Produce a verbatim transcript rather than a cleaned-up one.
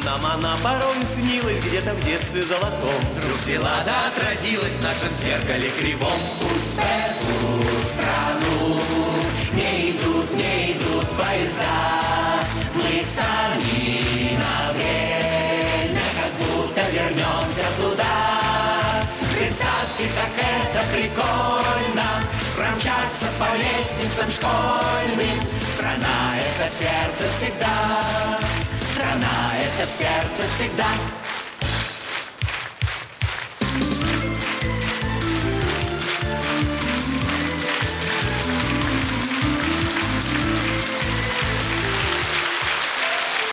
Нам она порой снилась где-то в детстве золотом. Вдруг взяла да отразилась в нашем зеркале кривом. Пусть в эту страну не идут, не идут поезда. Мы сами на время как будто вернемся туда. Представьте, как это прикольно промчаться по лестницам школьным. Страна — это в сердце всегда. Страна — это в сердце всегда.